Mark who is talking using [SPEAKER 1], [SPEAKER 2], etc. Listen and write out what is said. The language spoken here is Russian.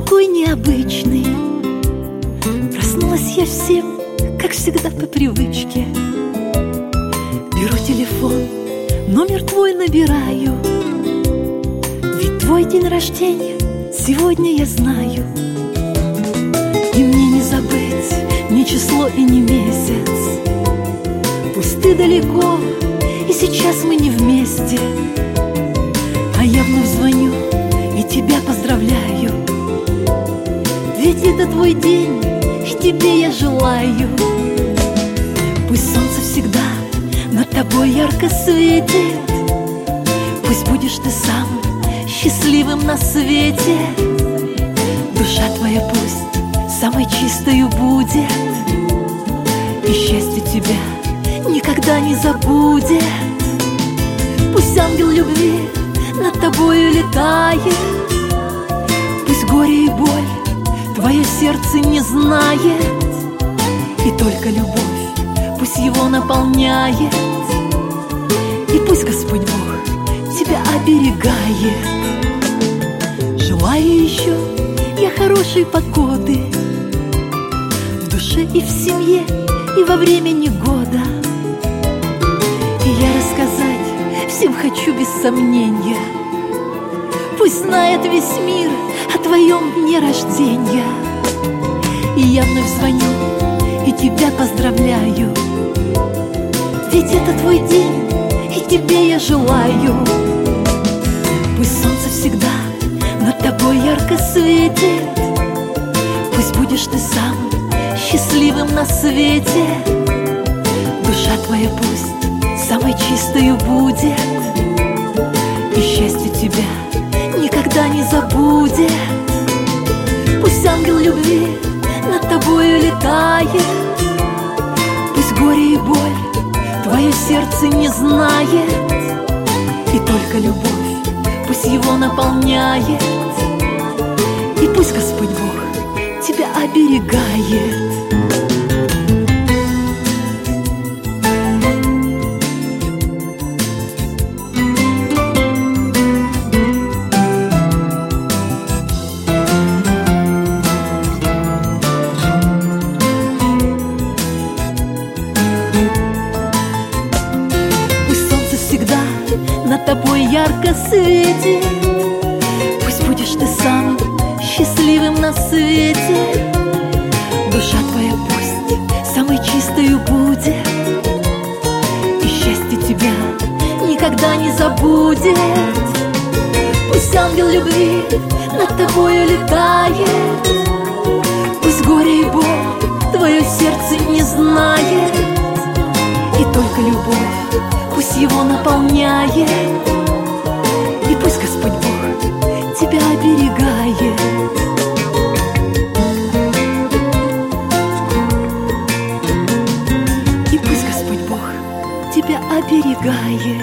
[SPEAKER 1] такой необычный. Проснулась я всем, как всегда, по привычке. Беру телефон, номер твой набираю. Ведь твой день рождения сегодня я знаю. И мне не забыть ни число и ни месяц. Пусть ты далеко, и сейчас мы не вместе, а я вновь звоню и тебя поздравляю. Ведь это твой день, и тебе я желаю. Пусть солнце всегда над тобой ярко светит. Пусть будешь ты самым счастливым на свете. Душа твоя пусть самой чистою будет, и счастье тебя никогда не забудет. Пусть ангел любви над тобою летает. Пусть горе и боль твое сердце не знает, и только любовь пусть его наполняет. И пусть Господь Бог тебя оберегает. Желаю еще я хорошей погоды в душе и в семье, и во время негода. И я рассказать всем хочу без сомнения. Пусть знает весь мир о твоем дне рождения. И я вновь звоню и тебя поздравляю. Ведь это твой день, и тебе я желаю. Пусть солнце всегда над тобой ярко светит. Пусть будешь ты самым счастливым на свете. Душа твоя пусть самой чистою будет, и счастье тебя никогда не забудет. Пусть ангел любви над тобою летает. Пусть горе и боль твое сердце не знает, и только любовь пусть его наполняет. И пусть Господь Бог тебя оберегает. Над тобой ярко светит. Пусть будешь ты самым счастливым на свете. Душа твоя пусть самой чистою будет, и счастье тебя никогда не забудет. Пусть ангел любви над тобою летает. Пусть горе и боль твое сердце не знает, и только любовь пусть его наполняет. И пусть Господь Бог тебя оберегает. И пусть Господь Бог тебя оберегает.